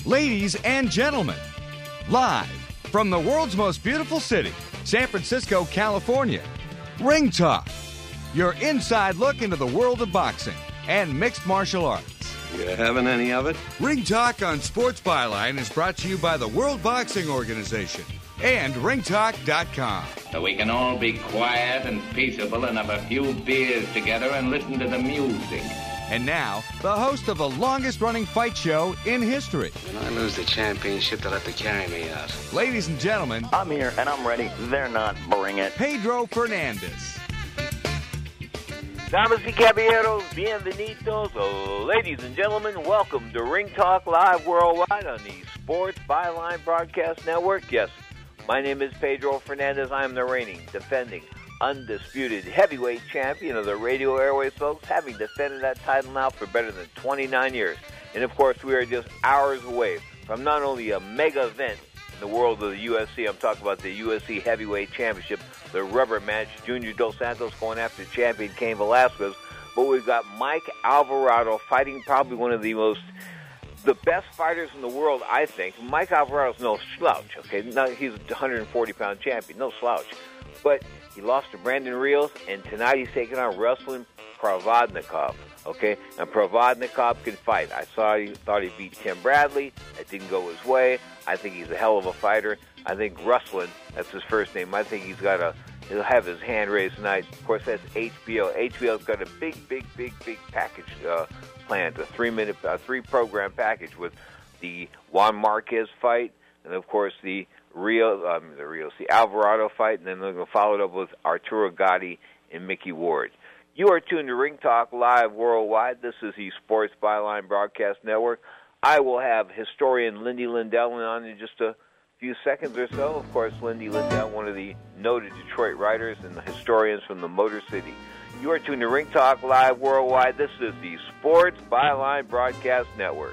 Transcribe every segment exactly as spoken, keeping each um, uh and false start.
Ladies and gentlemen, live from the world's most beautiful city, San Francisco, California, Ring Talk, your inside look into the world of boxing and mixed martial arts. You having any of it? Ring Talk on Sports Byline is brought to you by the World Boxing Organization and ring talk dot com. So we can all be quiet and peaceable and have a few beers together and listen to the music. And now, the host of the longest-running fight show in history. When I lose the championship, they'll have to carry me out. Ladies and gentlemen, I'm here and I'm ready. They're not. Bring it. Pedro Fernandez. Damas y caballeros, bienvenidos. Oh, ladies and gentlemen, welcome to Ring Talk Live Worldwide on the Sports Byline Broadcast Network. Yes, my name is Pedro Fernandez. I am the reigning, defending, undisputed heavyweight champion of the radio airways, folks, having defended that title now for better than twenty-nine years. And, of course, we are just hours away from not only a mega event in the world of the U F C, I'm talking about the U F C Heavyweight Championship, the rubber match, Junior Dos Santos going after champion Cain Velasquez, but we've got Mike Alvarado fighting probably one of the most, the best fighters in the world, I think. Mike Alvarado's no slouch, okay? No, he's a one hundred forty pound champion, no slouch. But he lost to Brandon Rios, and tonight he's taking on Ruslan Provodnikov, okay? And Provodnikov can fight. I saw he thought he beat Tim Bradley. It didn't go his way. I think he's a hell of a fighter. I think Ruslan, that's his first name, I think he's got a, he'll have his hand raised tonight. Of course, that's H B O. H B O's got a big, big, big, big package uh, planned, a three-minute, uh, three-program package with the Juan Marquez fight, and, of course, the Rio, um, the Rio, the Alvarado fight, and then they're going to follow it up with Arturo Gatti and Mickey Ward. You are tuned to Ring Talk Live Worldwide. This is the Sports Byline Broadcast Network. I will have historian Lindy Lindell on in just a few seconds or so. Of course, Lindy Lindell, one of the noted Detroit writers and the historians from the Motor City. You are tuned to Ring Talk Live Worldwide. This is the Sports Byline Broadcast Network.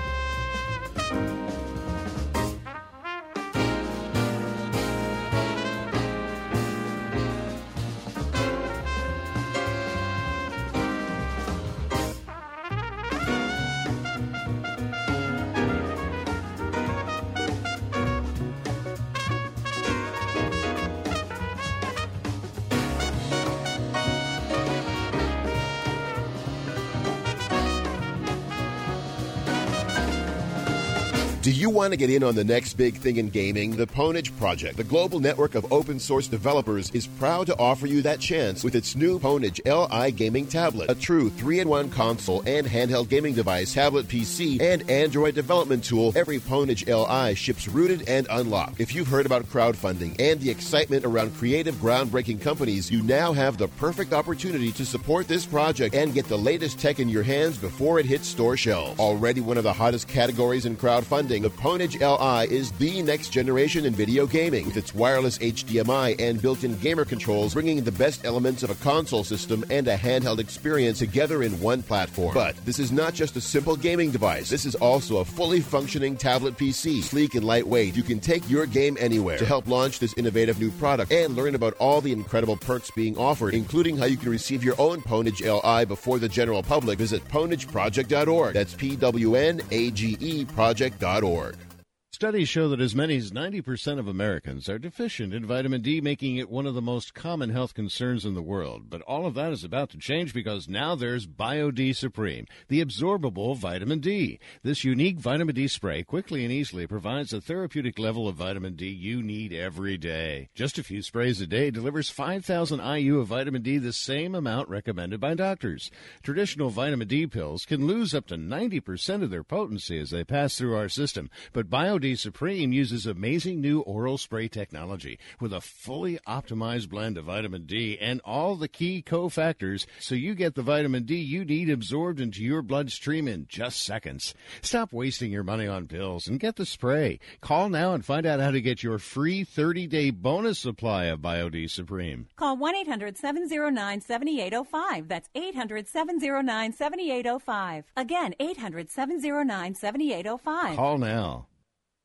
Do you want to get in on the next big thing in gaming? The Pwnage Project, the global network of open-source developers, is proud to offer you that chance with its new Pwnage L I gaming tablet, a true three in one console and handheld gaming device, tablet P C, and Android development tool. Every Pwnage L I ships rooted and unlocked. If you've heard about crowdfunding and the excitement around creative, groundbreaking companies, you now have the perfect opportunity to support this project and get the latest tech in your hands before it hits store shelves. Already one of the hottest categories in crowdfunding, the Pwnage L I is the next generation in video gaming, with its wireless H D M I and built-in gamer controls, bringing the best elements of a console system and a handheld experience together in one platform. But this is not just a simple gaming device. This is also a fully functioning tablet P C. Sleek and lightweight, you can take your game anywhere. To help launch this innovative new product and learn about all the incredible perks being offered, including how you can receive your own Pwnage L I before the general public, visit pwnage project dot org. That's P W N A G E project dot org. Studies show that as many as ninety percent of Americans are deficient in vitamin D, making it one of the most common health concerns in the world. But all of that is about to change because now there's BioD Supreme, the absorbable vitamin D. This unique vitamin D spray quickly and easily provides the therapeutic level of vitamin D you need every day. Just a few sprays a day delivers five thousand I U of vitamin D, the same amount recommended by doctors. Traditional vitamin D pills can lose up to ninety percent of their potency as they pass through our system, but BioD Supreme uses amazing new oral spray technology with a fully optimized blend of vitamin D and all the key cofactors so you get the vitamin D you need absorbed into your bloodstream in just seconds. Stop wasting your money on pills and get the spray. Call now and find out how to get your free thirty day bonus supply of BioD Supreme. Call one eight hundred seven oh nine seven eight oh five. That's eight hundred seven oh nine seven eight oh five. Again, eight hundred seven oh nine seven eight oh five. Call now.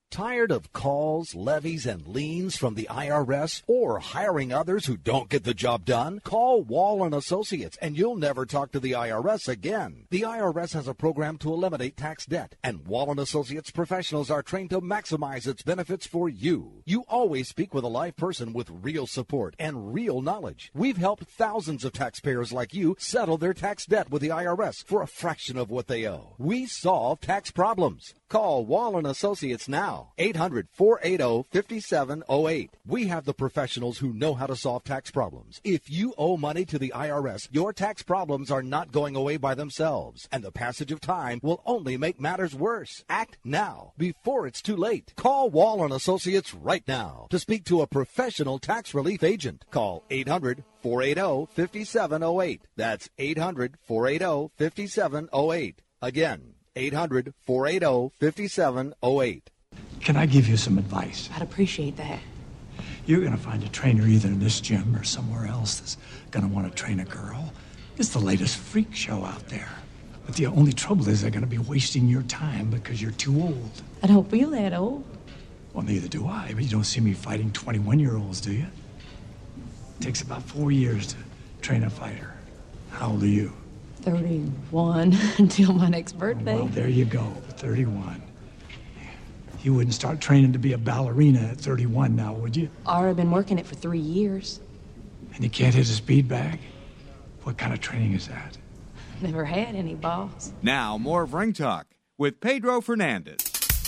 Tired of calls, levies, and liens from the I R S or hiring others who don't get the job done? Call Wall and Associates and you'll never talk to the I R S again. The I R S has a program to eliminate tax debt, and Wall and Associates professionals are trained to maximize its benefits for you. You always speak with a live person with real support and real knowledge. We've helped thousands of taxpayers like you settle their tax debt with the I R S for a fraction of what they owe. We solve tax problems. Call Wall and Associates now, eight hundred, four eight zero, five seven zero eight. We have the professionals who know how to solve tax problems. If you owe money to the I R S, your tax problems are not going away by themselves, and the passage of time will only make matters worse. Act now, before it's too late. Call Wall and Associates right now to speak to a professional tax relief agent. Call eight hundred, four eight zero, five seven zero eight. That's eight hundred, four eight zero, five seven zero eight. Again, eight hundred, four eight zero, five seven zero eight. Can I give you some advice? I'd appreciate that. You're going to find a trainer either in this gym or somewhere else that's going to want to train a girl. It's the latest freak show out there. But the only trouble is they're going to be wasting your time because you're too old. I don't feel that old. Well, neither do I, but you don't see me fighting twenty-one-year-olds, do you? It takes about four years to train a fighter. How old are you? thirty-one until my next birthday. Well, there you go, thirty-one. You wouldn't start training to be a ballerina at thirty-one now, would you? Already been working it for three years. And you can't hit a speed bag? What kind of training is that? Never had any, boss. Now, more of Ring Talk with Pedro Fernandez.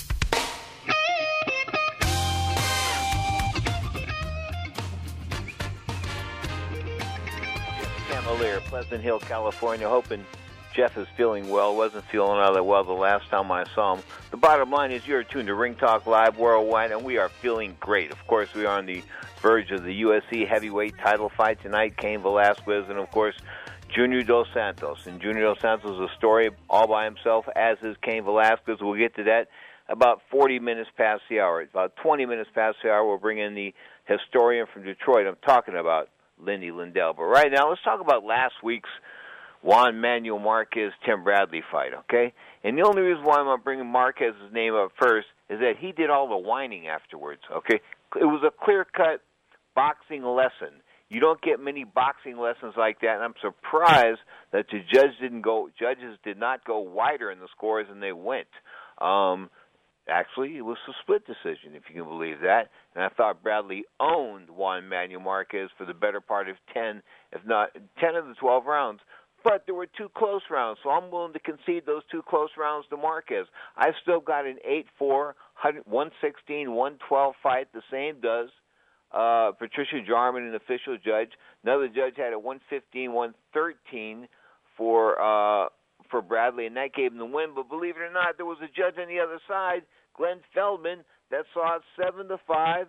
Camalier, Pleasant Hill, California, hoping Jeff is feeling well. Wasn't feeling all that well the last time I saw him. The bottom line is you're tuned to Ring Talk Live Worldwide, and we are feeling great. Of course, we are on the verge of the U F C heavyweight title fight tonight. Cain Velasquez and, of course, Junior Dos Santos. And Junior Dos Santos is a story all by himself, as is Cain Velasquez. We'll get to that about forty minutes past the hour. About twenty minutes past the hour, we'll bring in the historian from Detroit. I'm talking about Lindy Lindell. But right now, let's talk about last week's Juan Manuel Marquez, Tim Bradley fight, okay? And the only reason why I'm bringing Marquez's name up first is that he did all the whining afterwards, okay? It was a clear-cut boxing lesson. You don't get many boxing lessons like that, and I'm surprised that the judge didn't go. Judges did not go wider in the scores than they went. Um, actually, it was a split decision, if you can believe that. And I thought Bradley owned Juan Manuel Marquez for the better part of ten, if not ten of the twelve rounds. But there were two close rounds, so I'm willing to concede those two close rounds to Marquez. I've still got an eight four, one sixteen, one twelve fight. The same does uh, Patricia Jarman, an official judge. Another judge had a one fifteen, one thirteen for uh, for Bradley, and that gave him the win. But believe it or not, there was a judge on the other side, Glenn Feldman, that saw it seven to five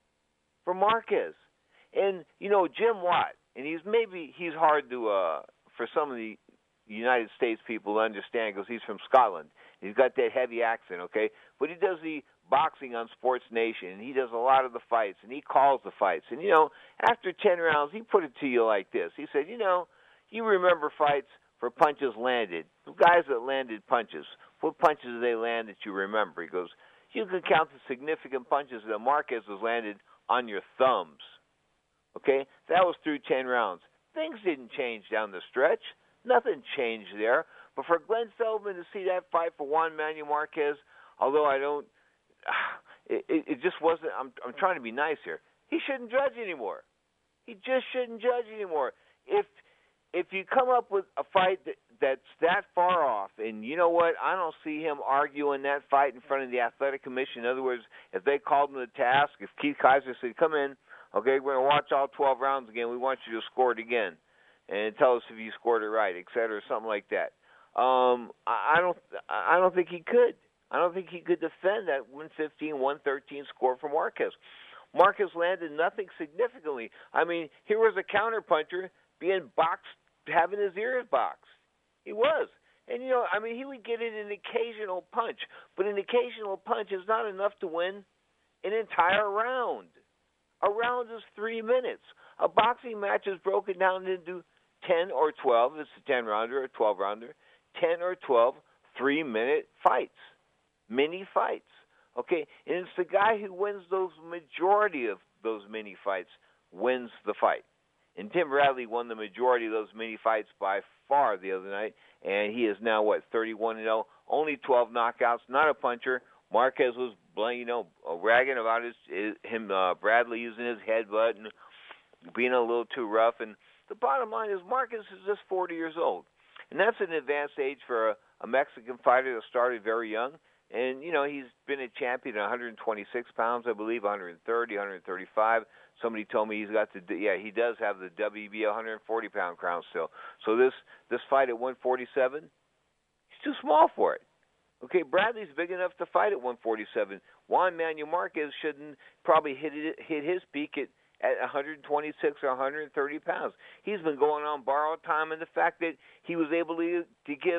for Marquez. And, you know, Jim Watt, and he's maybe he's hard to uh, – for some of the United States people to understand because he's from Scotland. He's got that heavy accent, okay? But he does the boxing on Sports Nation, and he does a lot of the fights, and he calls the fights. And, you know, after ten rounds, he put it to you like this. He said, you know, you remember fights for punches landed. The guys that landed punches, what punches did they land that you remember? He goes, you can count the significant punches that Marquez has landed on your thumbs, okay? That was through ten rounds. Things didn't change down the stretch. Nothing changed there. But for Glenn Feldman to see that fight for Juan Manuel Marquez, although I don't, it, it just wasn't, I'm, I'm trying to be nice here. He shouldn't judge anymore. He just shouldn't judge anymore. If if you come up with a fight that, that's that far off, and you know what, I don't see him arguing that fight in front of the athletic commission. In other words, if they called him to the task, if Keith Kaiser said, come in, okay, we're going to watch all twelve rounds again. We want you to score it again, and tell us if you scored it right, et cetera, something like that. Um, I don't, I don't think he could. I don't think he could defend that one fifteen, one thirteen score for Marquez. Marquez landed nothing significantly. I mean, here was a counterpuncher being boxed, having his ears boxed. He was. And, you know, I mean, he would get in an occasional punch, but an occasional punch is not enough to win an entire round. A round is three minutes. A boxing match is broken down into ten or twelve. It's a ten-rounder or a twelve-rounder. ten or twelve three-minute fights, mini fights. Okay, and it's the guy who wins those majority of those mini fights wins the fight. And Tim Bradley won the majority of those mini fights by far the other night, and he is now, what, thirty-one and oh, only twelve knockouts, not a puncher. Marquez was, you know, ragging about his, his him uh, Bradley using his headbutt and being a little too rough. And the bottom line is Marquez is just forty years old, and that's an advanced age for a, a Mexican fighter that started very young. And, you know, he's been a champion at one twenty-six pounds, I believe, one thirty, one thirty-five. Somebody told me he's got the, yeah, he does have the W B one forty pound crown still. So this, this fight at one forty-seven, he's too small for it. Okay, Bradley's big enough to fight at one forty-seven. Juan Manuel Marquez shouldn't probably hit it, hit his peak at, at one twenty-six or one thirty pounds. He's been going on borrowed time, and the fact that he was able to, to give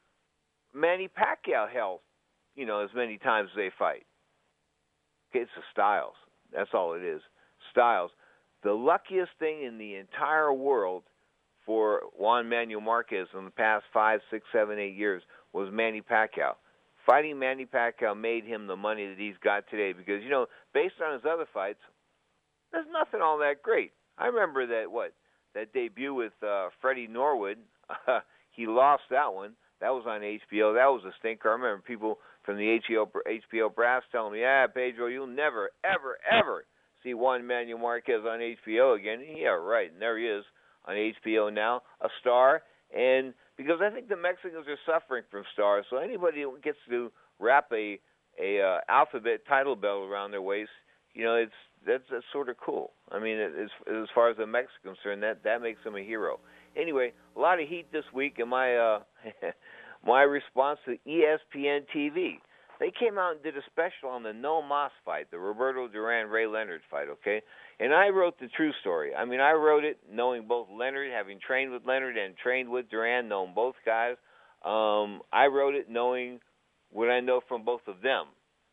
Manny Pacquiao hell, you know, as many times as they fight. Okay, it's the styles. That's all it is. Styles. The luckiest thing in the entire world for Juan Manuel Marquez in the past five, six, seven, eight years was Manny Pacquiao. Fighting Manny Pacquiao made him the money that he's got today because, you know, based on his other fights, there's nothing all that great. I remember that, what, that debut with uh, Freddie Norwood. Uh, he lost that one. That was on H B O. That was a stinker. I remember people from the H B O, H B O brass telling me, yeah, Pedro, you'll never, ever, ever see Juan Manuel Marquez on H B O again. Yeah, right. And there he is on H B O now, a star. And because I think the Mexicans are suffering from stars, so anybody who gets to wrap a a uh, alphabet title belt around their waist, you know, it's that's, that's sort of cool. I mean, as, as far as the Mexicans are concerned, that, that makes them a hero. Anyway, a lot of heat this week in my uh, my response to E S P N T V. They came out and did a special on the No Mas fight, the Roberto Duran-Ray Leonard fight, okay? And I wrote the true story. I mean, I wrote it knowing both Leonard, having trained with Leonard and trained with Duran, knowing both guys. Um, I wrote it knowing what I know from both of them.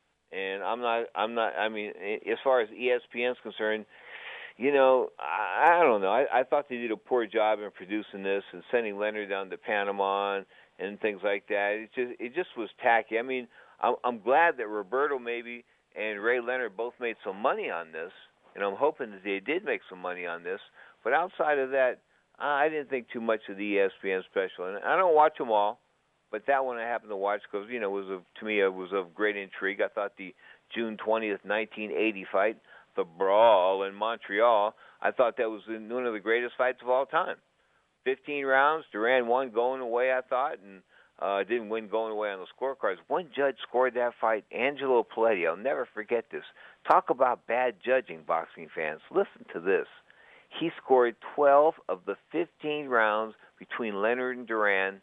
And I'm not, I'm not, I mean, as far as E S P N's concerned, you know, I, I don't know. I, I thought they did a poor job in producing this and sending Leonard down to Panama and, and things like that. It just, it just was tacky. I mean, I'm, I'm glad that Roberto maybe and Ray Leonard both made some money on this, and I'm hoping that they did make some money on this. But outside of that, I didn't think too much of the E S P N special. And I don't watch them all, but that one I happened to watch because, you know, it was of, to me it was of great intrigue. I thought the June twentieth, nineteen eighty fight, the brawl in Montreal, I thought that was one of the greatest fights of all time. fifteen rounds, Duran won going away, I thought, and uh, didn't win going away on the scorecards. One judge scored that fight, Angelo Paletti. I'll never forget this. Talk about bad judging, boxing fans. Listen to this. He scored twelve of the fifteen rounds between Leonard and Duran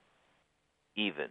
even.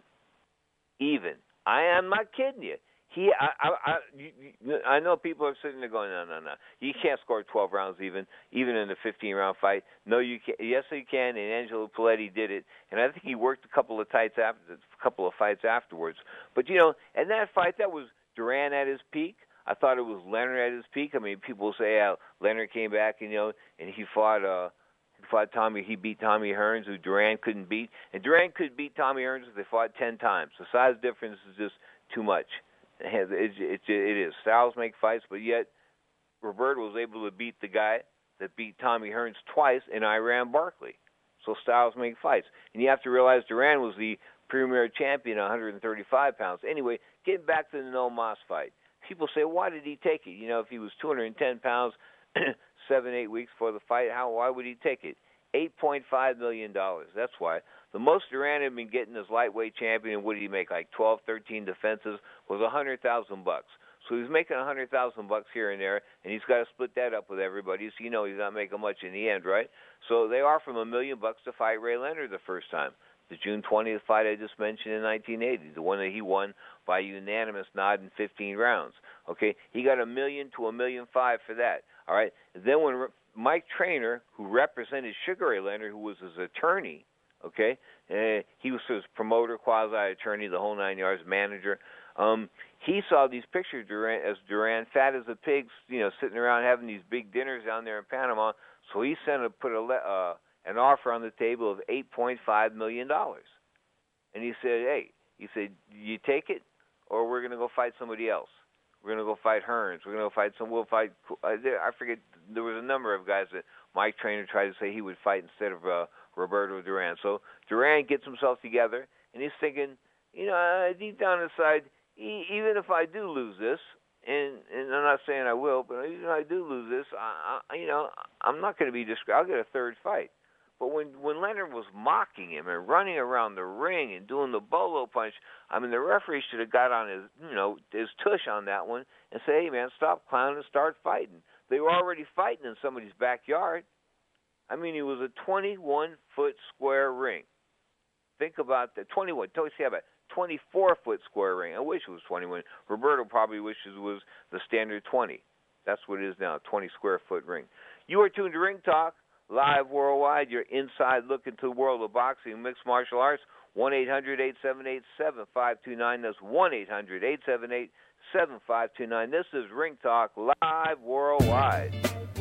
Even. I am not kidding you. He, I, I, I, you, I know people are sitting there going, no, no, no. You can't score twelve rounds even, even in a fifteen-round fight. No, you can. Yes, you can. And Angelo Paletti did it, and I think he worked a couple of tights after, a couple of fights afterwards. But you know, in that fight, that was Duran at his peak. I thought it was Leonard at his peak. I mean, people say how Leonard came back, and you know, and he fought. Uh, He fought Tommy. He beat Tommy Hearns, who Duran couldn't beat. And Duran could beat Tommy Hearns if they fought ten times. The size difference is just too much. It, it, it is. Styles make fights, but yet Roberto was able to beat the guy that beat Tommy Hearns twice in Iran Barkley. So styles make fights. And you have to realize Duran was the premier champion at one thirty-five pounds. Anyway, getting back to the No Mas fight. People say, why did he take it? You know, if he was two hundred ten pounds seven, eight weeks before the fight, how? Why would he take it? eight point five million dollars. That's why. The most Duran had been getting as lightweight champion, and what did he make, like twelve, thirteen defenses, was one hundred thousand bucks. So he's making one hundred thousand bucks here and there, and he's got to split that up with everybody. So you know he's not making much in the end, right? So they offer him a million bucks to fight Ray Leonard the first time. The June twentieth fight I just mentioned in nineteen eighty, the one that he won by unanimous nod in fifteen rounds. Okay, he got a million to a million five for that. All right. Then when Mike Traynor, who represented Sugar Ray Leonard, who was his attorney, okay, uh, he was his promoter, quasi-attorney, the whole nine yards, manager. Um, he saw these pictures of Duran, as Duran, fat as a pig, you know, sitting around having these big dinners down there in Panama. So he sent a put a uh, an offer on the table of eight point five million dollars, and he said, "Hey," he said, "you take it, or we're going to go fight somebody else." We're going to go fight Hearns. We're going to go fight some. We'll fight. I forget. There was a number of guys that Mike Trainer tried to say he would fight instead of uh, Roberto Duran. So Duran gets himself together, and he's thinking, you know, uh, deep down inside, e- even if I do lose this, and, and I'm not saying I will, but even if I do lose this, I, I, you know, I'm not going to be disgraced. I'll get a third fight. But when, when Leonard was mocking him and running around the ring and doing the bolo punch, I mean, the referee should have got on his, you know, his tush on that one and say, hey, man, stop clowning and start fighting. They were already fighting in somebody's backyard. I mean, it was a twenty-one foot square ring. Think about that. twenty-one. Don't see about twenty-four foot square ring. I wish it was twenty-one. Roberto probably wishes it was the standard twenty. That's what it is now, a twenty square foot ring. You are tuned to Ring Talk. Live worldwide, your inside look into the world of boxing and mixed martial arts. one eight hundred eight seven eight seven five two nine. That's one eight hundred eight seven eight seven five two nine. This is Ring Talk Live worldwide.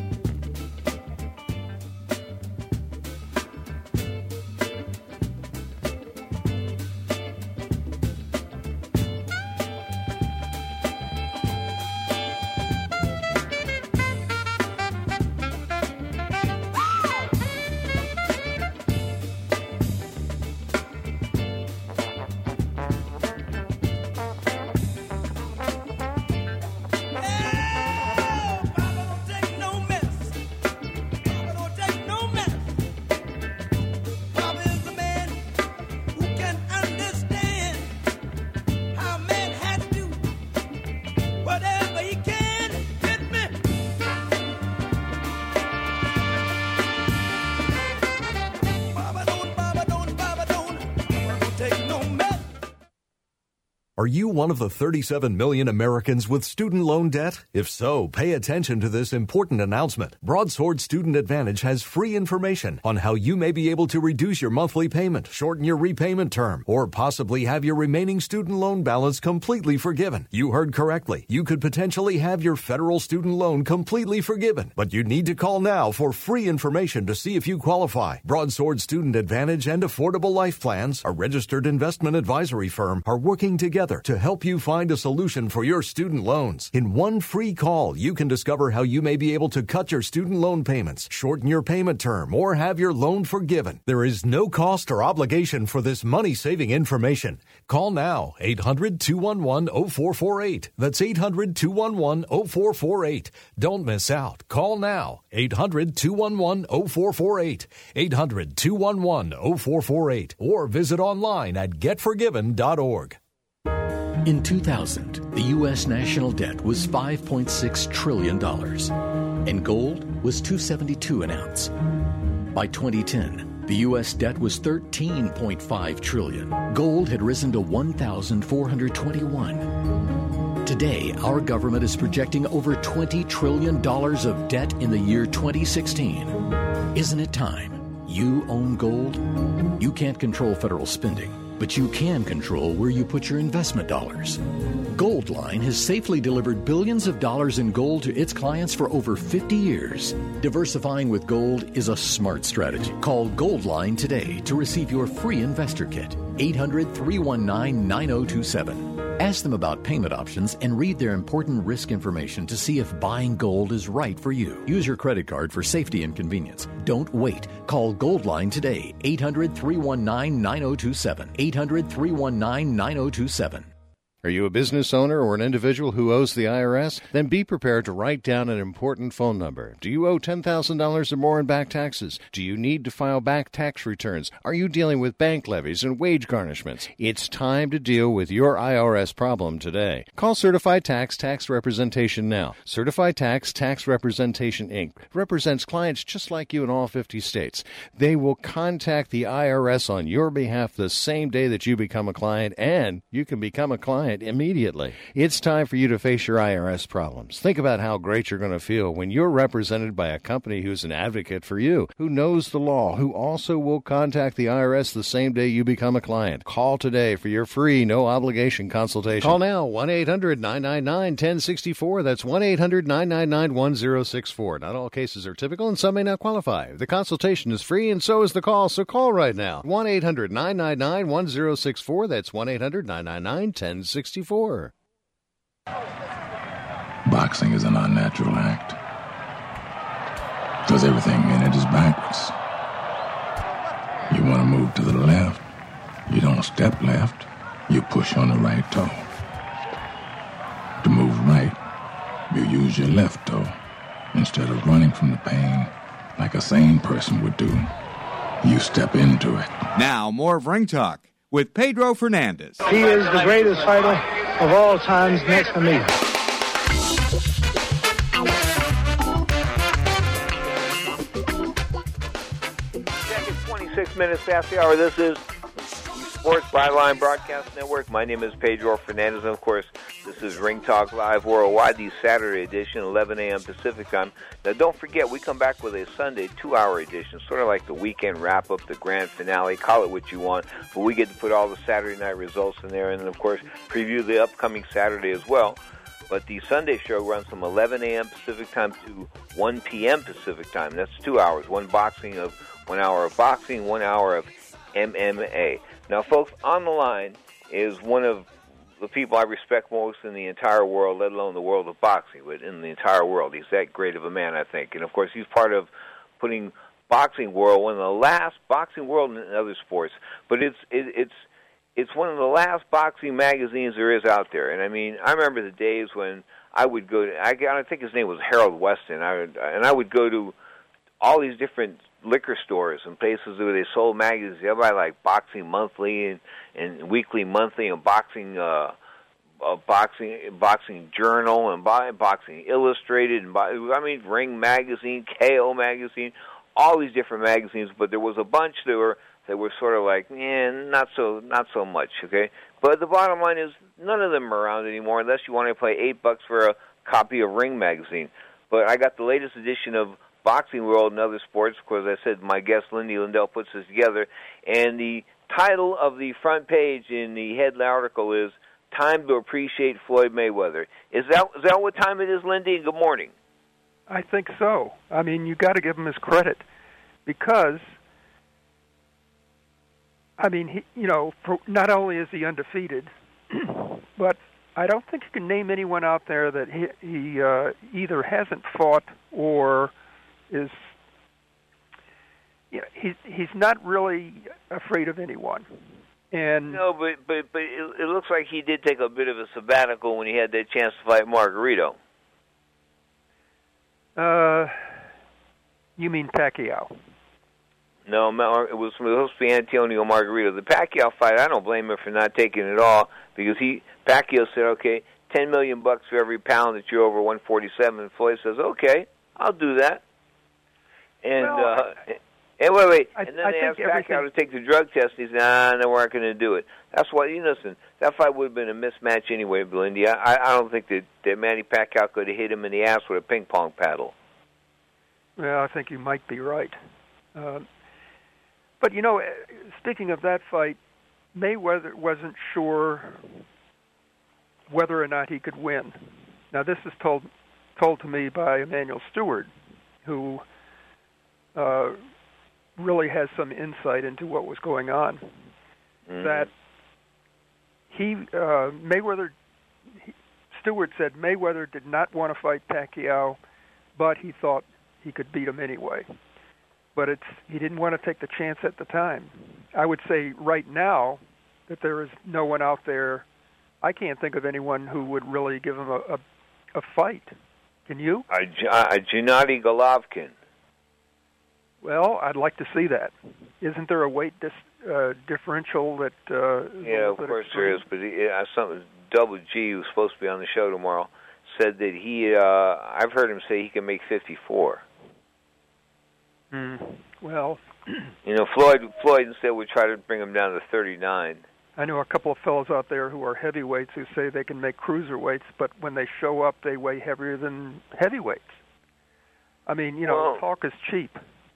Are you one of the thirty-seven million Americans with student loan debt? If so, pay attention to this important announcement. Broadsword Student Advantage has free information on how you may be able to reduce your monthly payment, shorten your repayment term, or possibly have your remaining student loan balance completely forgiven. You heard correctly. You could potentially have your federal student loan completely forgiven, but you need to call now for free information to see if you qualify. Broadsword Student Advantage and Affordable Life Plans, a registered investment advisory firm, are working together to help you find a solution for your student loans. In one free call, you can discover how you may be able to cut your student loan payments, shorten your payment term, or have your loan forgiven. There is no cost or obligation for this money-saving information. Call now, eight hundred two one one oh four four eight. That's eight hundred two one one oh four four eight. Don't miss out. Call now, eight hundred two one one oh four four eight. eight hundred two one one oh four four eight. Or visit online at get forgiven dot org. In two thousand, the U S national debt was five point six trillion dollars, and gold was two seventy-two an ounce. By twenty ten, the U S debt was thirteen point five trillion dollars. Gold had risen to one thousand four hundred twenty-one. Today, our government is projecting over twenty trillion dollars of debt in the year twenty sixteen. Isn't it time? You own gold? You can't control federal spending, but you can control where you put your investment dollars. Goldline has safely delivered billions of dollars in gold to its clients for over fifty years. Diversifying with gold is a smart strategy. Call Goldline today to receive your free investor kit. eight hundred three one nine nine oh two seven. Ask them about payment options and read their important risk information to see if buying gold is right for you. Use your credit card for safety and convenience. Don't wait. Call Goldline today. eight hundred three one nine nine oh two seven. eight hundred three one nine nine oh two seven. Are you a business owner or an individual who owes the I R S? Then be prepared to write down an important phone number. Do you owe ten thousand dollars or more in back taxes? Do you need to file back tax returns? Are you dealing with bank levies and wage garnishments? It's time to deal with your I R S problem today. Call Certified Tax Tax Representation now. Certified Tax Tax Representation, Incorporated represents clients just like you in all fifty states. They will contact the I R S on your behalf the same day that you become a client, and you can become a client immediately. It's time for you to face your I R S problems. Think about how great you're going to feel when you're represented by a company who's an advocate for you, who knows the law, who also will contact the I R S the same day you become a client. Call today for your free, no-obligation consultation. Call now, one eight hundred nine nine nine one oh six four. That's one eight hundred nine nine nine one oh six four. Not all cases are typical, and some may not qualify. The consultation is free, and so is the call, so call right now. one eight hundred nine nine nine one oh six four. That's one eight hundred nine nine nine one oh six four. boxing is an unnatural act. Because everything in it is backwards. You want to move to the left, you don't step left, you push on the right toe. To move right, you use your left toe instead of running from the pain like a sane person would do. You step into it. Now, more of Ring Talk with Pedro Fernandez. He is the greatest fighter of all times next to me. twenty-six minutes past the hour. This is Sports Byline Broadcast Network. My name is Pedro Fernandez, and of course, this is Ring Talk Live Worldwide, the Saturday edition, eleven a.m. Pacific time. Now, don't forget, we come back with a Sunday two-hour edition, sort of like the weekend wrap-up, the grand finale, call it what you want, but we get to put all the Saturday night results in there, and then, of course, preview the upcoming Saturday as well. But the Sunday show runs from eleven a.m. Pacific time to one p.m. Pacific time. That's two hours, one boxing of one hour of boxing, one hour of M M A. Now, folks, on the line is one of the people I respect most in the entire world, let alone the world of boxing, but in the entire world. He's that great of a man, I think. And, of course, he's part of putting Boxing World, one of the last, Boxing World and other sports, but it's it, it's it's one of the last boxing magazines there is out there. And, I mean, I remember the days when I would go to, I, I think his name was Harold Weston, I would, and I would go to all these different liquor stores and places where they sold magazines. Everybody like Boxing Monthly and, and Weekly Monthly and Boxing uh, uh, Boxing Boxing Journal and Boxing Illustrated and I mean Ring Magazine, K O Magazine, all these different magazines. But there was a bunch that were that were sort of like, eh, not so not so much. Okay, but the bottom line is none of them are around anymore unless you want to pay eight bucks for a copy of Ring Magazine. But I got the latest edition of Boxing World and Other Sports. Of course, I said my guest Lindy Lindell puts this together, and the title of the front page in the headline article is "Time to Appreciate Floyd Mayweather." Is that is that what time it is, Lindy? And good morning. I think so. I mean, you got to give him his credit because, I mean, he, you know, for, not only is he undefeated, but I don't think you can name anyone out there that he, he uh, either hasn't fought or is, you know, he's he's not really afraid of anyone. And no, but but but it, it looks like he did take a bit of a sabbatical when he had that chance to fight Margarito. Uh, you mean Pacquiao? No, it was supposed to be Antonio Margarito. The Pacquiao fight, I don't blame him for not taking it all because he Pacquiao said, "Okay, ten million bucks for every pound that you're over one forty-seven." And Floyd says, "Okay, I'll do that." And well, uh, and wait, wait, I, and then I they asked everything... Pacquiao to take the drug test. And he said, "Nah, no, we're not going to do it." That's why, you listen. That fight would have been a mismatch anyway, Belindy. I, I don't think that, that Manny Pacquiao could have hit him in the ass with a ping pong paddle. Well, I think you might be right. Uh, but you know, speaking of that fight, Mayweather wasn't sure whether or not he could win. Now, this is told told to me by Emanuel Stewart, who uh, really has some insight into what was going on. Mm-hmm. That he, uh, Mayweather, he, Stewart said Mayweather did not want to fight Pacquiao, but he thought he could beat him anyway. But it's he didn't want to take the chance at the time. I would say right now that there is no one out there. I can't think of anyone who would really give him a, a, a fight. Can you? Uh, Gennady Golovkin. Well, I'd like to see that. Isn't there a weight dis, uh, differential that? Uh, yeah, of course extreme? There is. But he, uh, something Double G, who's supposed to be on the show tomorrow, said that he. Uh, I've heard him say he can make fifty-four. Mm, well, you know, Floyd. Floyd instead would try to bring him down to thirty-nine. I know a couple of fellows out there who are heavyweights who say they can make cruiserweights, but when they show up, they weigh heavier than heavyweights. I mean, you know, well, talk is cheap.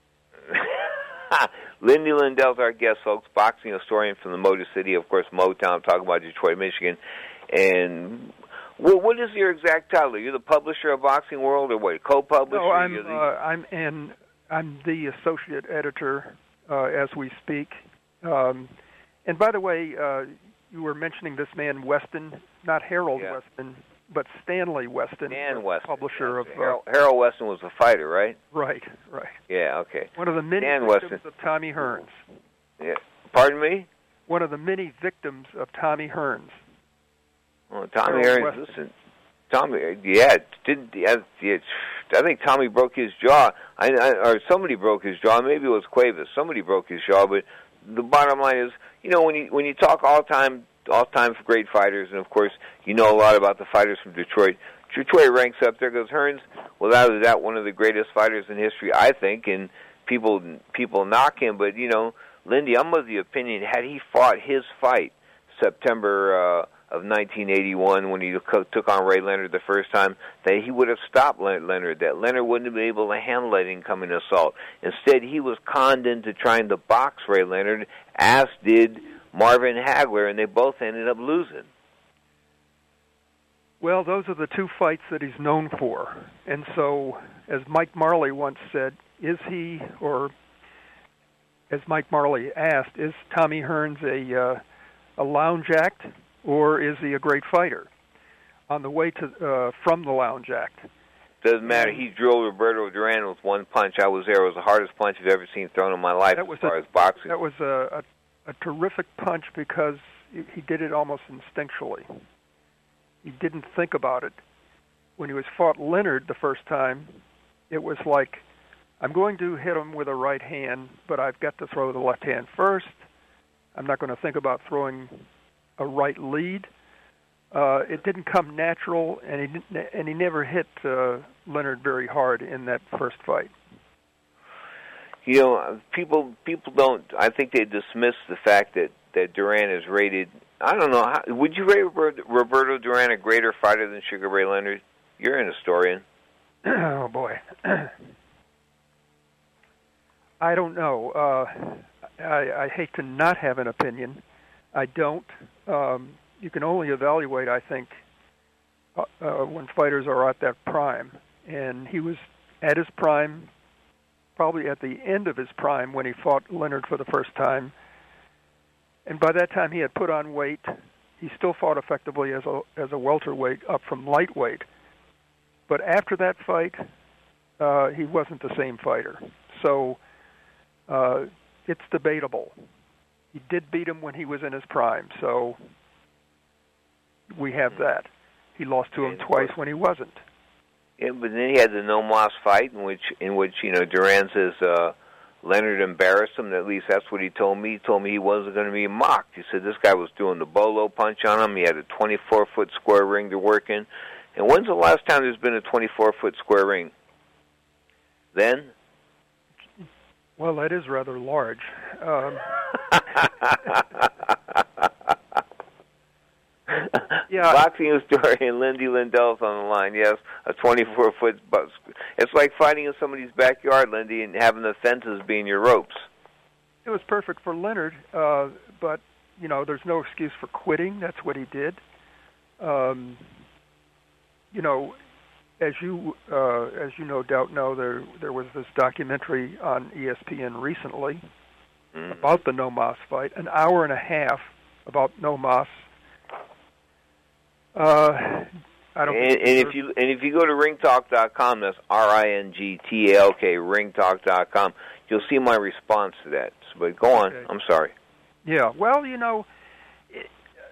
Lindy Lindell's our guest, folks, boxing historian from the Motor City, of course, Motown, talking about Detroit, Michigan. And well, what is your exact title? Are you the publisher of Boxing World, or what, co-publisher? No, I'm, the... uh, I'm, and I'm the associate editor uh, as we speak. Um, and by the way, uh, you were mentioning this man, Weston, not Harold yeah. Weston. but Stanley Weston, Stan the Weston, publisher of uh, Harold, Harold Weston was a fighter, right? Right, right. Yeah, okay. One of the many Stan victims Weston. of Tommy Hearns. Yeah. Pardon me? One of the many victims of Tommy Hearns. Oh, Tommy Harold Hearns. Weston. Listen, Tommy. Yeah, did yeah, yeah, I think Tommy broke his jaw. I, I or somebody broke his jaw. Maybe it was Cuevas. Somebody broke his jaw. But the bottom line is, you know, when you when you talk all time, all time for great fighters, and of course, you know a lot about the fighters from Detroit. Detroit ranks up there because Hearns, without a doubt, one of the greatest fighters in history, I think, and people people knock him, but you know, Lindy, I'm of the opinion had he fought his fight September uh, of nineteen eighty-one when he took on Ray Leonard the first time, that he would have stopped Leonard. That Leonard wouldn't have been able to handle that incoming assault. Instead, he was conned into trying to box Ray Leonard, as did Marvin Hagler, and they both ended up losing. Well, those are the two fights that he's known for. And so, as Mike Marley once said, is he, or as Mike Marley asked, is Tommy Hearns a uh, a lounge act, or is he a great fighter? On the way to uh, from the lounge act. Doesn't matter. He drilled Roberto Duran with one punch. I was there. It was the hardest punch I've ever seen thrown in my life as far a, as boxing. That was a, a, a terrific punch because he did it almost instinctually. He didn't think about it. When he was fought Leonard the first time, it was like, I'm going to hit him with a right hand, but I've got to throw the left hand first. I'm not going to think about throwing a right lead. Uh, it didn't come natural, and he didn't, and he never hit uh, Leonard very hard in that first fight. You know, people people don't. I think they dismiss the fact that, that Duran is rated. I don't know. How, would you rate Roberto Duran a greater fighter than Sugar Ray Leonard? You're an historian. Oh boy, I don't know. Uh, I, I hate to not have an opinion. I don't. Um, you can only evaluate, I think, uh, uh, when fighters are at that prime, and he was at his prime, probably at the end of his prime when he fought Leonard for the first time. And by that time, he had put on weight. He still fought effectively as a as a welterweight up from lightweight. But after that fight, uh, he wasn't the same fighter. So uh, it's debatable. He did beat him when he was in his prime, so we have that. He lost to him twice when he wasn't. Yeah, but then he had the No Moss fight, in which in which you know Duran says uh, Leonard embarrassed him. At least that's what he told me. He told me he wasn't going to be mocked. He said this guy was doing the bolo punch on him. He had a twenty-four foot square ring to work in. And when's the last time there's been a twenty-four foot square ring? Then? Well, that is rather large. Um, yeah. Boxing historian Lindy Lindell's on the line. Yes, a twenty-four foot. It's like fighting in somebody's backyard, Lindy, and having the fences being your ropes. It was perfect for Leonard, uh, but you know, there's no excuse for quitting. That's what he did. Um, you know, as you uh, as you no doubt know, there there was this documentary on E S P N recently mm. about the No Mas fight, an hour and a half about No Mas. Uh, I don't. And, and if you and if you go to ring talk dot com, that's R I N G T A L K, ring talk dot com, you'll see my response to that. But go on. Okay. I'm sorry. Yeah. Well, you know. It,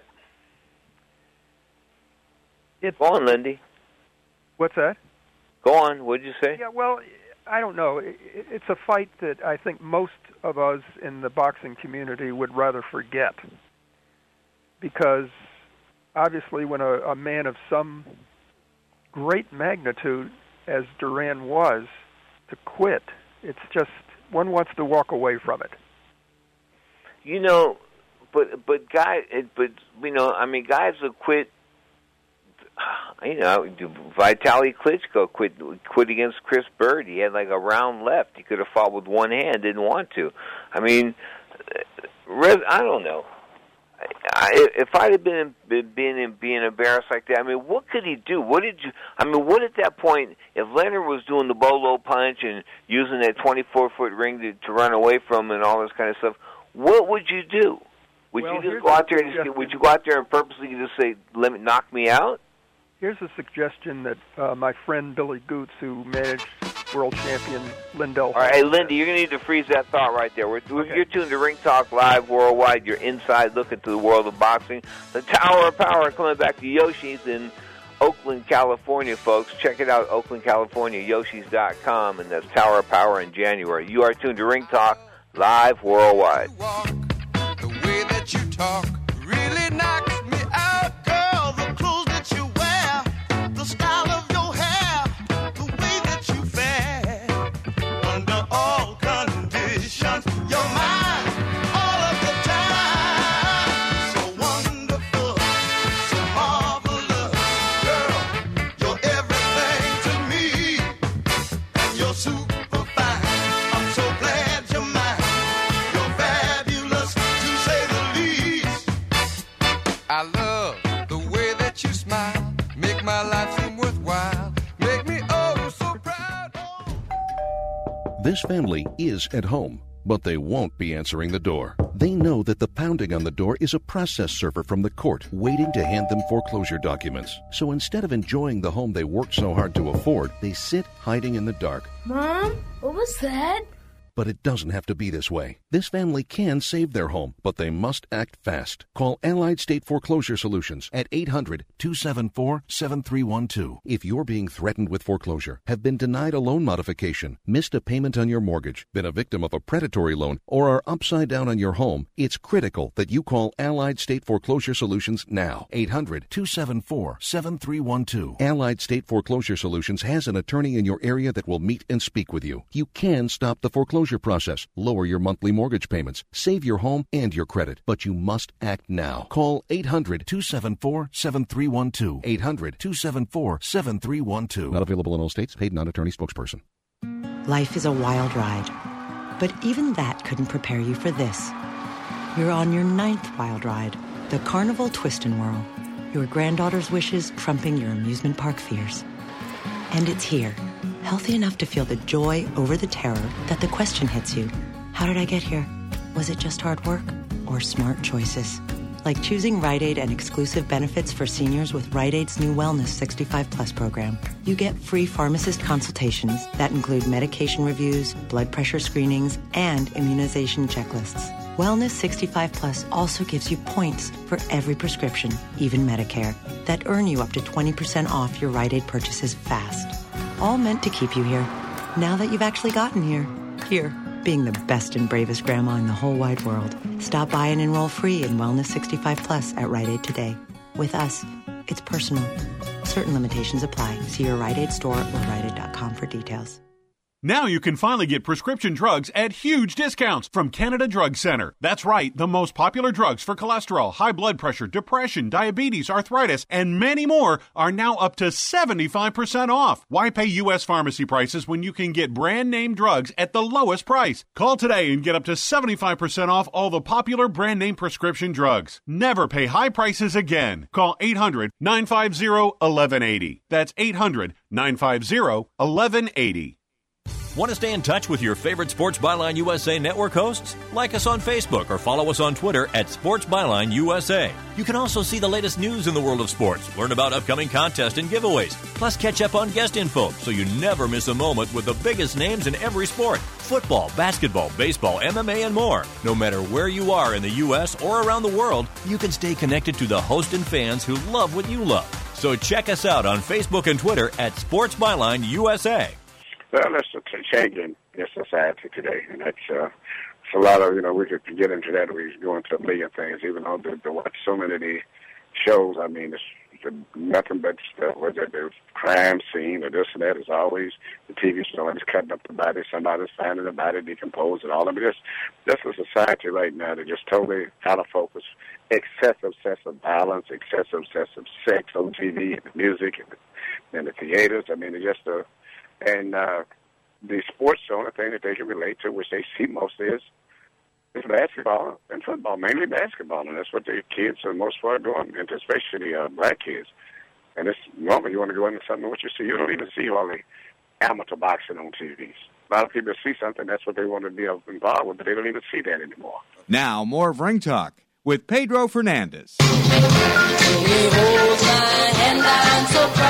it, go on, Lindy. What's that? Go on. What did you say? Yeah. Well, I don't know. It, it's a fight that I think most of us in the boxing community would rather forget, because obviously, when a, a man of some great magnitude as Duran was to quit, it's just one wants to walk away from it. You know, but but guys, but you know, I mean, guys who quit. You know, Vitaly Klitschko quit quit against Chris Bird. He had like a round left. He could have fought with one hand, didn't want to. I mean, I don't know. I, if I'd have been being being embarrassed like that, I mean, what could he do? What did you? I mean, what at that point? If Leonard was doing the bolo punch and using that twenty-four foot ring to, to run away from and all this kind of stuff, what would you do? Would well, you just go out there and just, would you go out there and purposely just say, "Let me knock me out"? here's a suggestion that uh, my friend Billy Goots, who managed world champion Lindell. All right, hey, Lindy, you're going to need to freeze that thought right there. We're, okay. You're tuned to Ring Talk Live Worldwide, your inside look into the world of boxing. The Tower of Power coming back to Yoshi's in Oakland, California, folks. Check it out, Oakland, California, Yoshis dot com, and that's Tower of Power in January. You are tuned to Ring Talk Live Worldwide. The way that you talk really knocks me out, girl. The clothes that you wear, the style of your hair, the way that you fare. Under all conditions, you're mine all of the time. So wonderful, so marvelous, girl. You're everything to me, and you're super fine. I'm so glad you're mine. You're fabulous, to say the least. I love the way that you smile, make my life seem worthwhile, make me oh so proud. This family is at home, but they won't be answering the door. They know that the pounding on the door is a process server from the court waiting to hand them foreclosure documents. So instead of enjoying the home they worked so hard to afford, they sit hiding in the dark. Mom, what was that? But it doesn't have to be this way. This family can save their home, but they must act fast. Call Allied State Foreclosure Solutions at eight hundred, two seven four, seven three one two. If you're being threatened with foreclosure, have been denied a loan modification, missed a payment on your mortgage, been a victim of a predatory loan, or are upside down on your home, it's critical that you call Allied State Foreclosure Solutions now. eight hundred, two seven four, seven three one two. Allied State Foreclosure Solutions has an attorney in your area that will meet and speak with you. You can stop the foreclosure process, lower your monthly mortgage payments, save your home and your credit, but you must act now. Call eight hundred, two seven four, seven three one two. eight hundred, two seven four, seven three one two. Not available in all states. Paid non-attorney spokesperson. Life is a wild ride, but even that couldn't prepare you for this. You're on your ninth wild ride, the Carnival Twist and Whirl. Your granddaughter's wishes trumping your amusement park fears. And it's here, healthy enough to feel the joy over the terror that the question hits you. How did I get here? Was it just hard work or smart choices? Like choosing Rite Aid and exclusive benefits for seniors with Rite Aid's new Wellness sixty-five plus program. You get free pharmacist consultations that include medication reviews, blood pressure screenings, and immunization checklists. Wellness sixty-five plus also gives you points for every prescription, even Medicare, that earn you up to twenty percent off your Rite Aid purchases fast. All meant to keep you here, now that you've actually gotten here. Here, being the best and bravest grandma in the whole wide world. Stop by and enroll free in Wellness sixty-five plus at Rite Aid today. With us, it's personal. Certain limitations apply. See your Rite Aid store or Rite Aid dot com for details. Now you can finally get prescription drugs at huge discounts from Canada Drug Center. That's right, the most popular drugs for cholesterol, high blood pressure, depression, diabetes, arthritis, and many more are now up to seventy-five percent off. Why pay U S pharmacy prices when you can get brand name drugs at the lowest price? Call today and get up to seventy-five percent off all the popular brand name prescription drugs. Never pay high prices again. Call eight hundred, nine five zero, one one eight zero. That's eight hundred, nine five zero, one one eight zero. Want to stay in touch with your favorite Sports Byline U S A network hosts? Like us on Facebook or follow us on Twitter at Sports Byline U S A. You can also see the latest news in the world of sports, learn about upcoming contests and giveaways, plus catch up on guest info so you never miss a moment with the biggest names in every sport. Football, basketball, baseball, M M A, and more. No matter where you are in the U S or around the world, you can stay connected to the host and fans who love what you love. So check us out on Facebook and Twitter at Sports Byline U S A. Well, that's a change in society today, and that's uh, it's a lot of, you know, we could get into that. We go into a million things, even though they watch so many of the shows. I mean, it's, it's nothing but stuff, whether the crime scene or this and that. Is always the T V show, and it's cutting up the body, somebody's finding the body decomposed and all of it. It's just a society right now that just totally out of focus. Excessive, excessive violence, excessive, excessive sex on T V and the music and the, and the theaters. I mean, it's just a And uh, the sports, the only thing that they can relate to, which they see mostly, is, is basketball and football, mainly basketball. And that's what the kids, for the most part, are doing, and especially the uh, black kids. And it's normal. You want to go into something, what you see, you don't even see all the amateur boxing on T Vs. A lot of people see something, that's what they want to be involved with, but they don't even see that anymore. Now, more of Ring Talk with Pedro Fernandez. He holds my hand, I'm so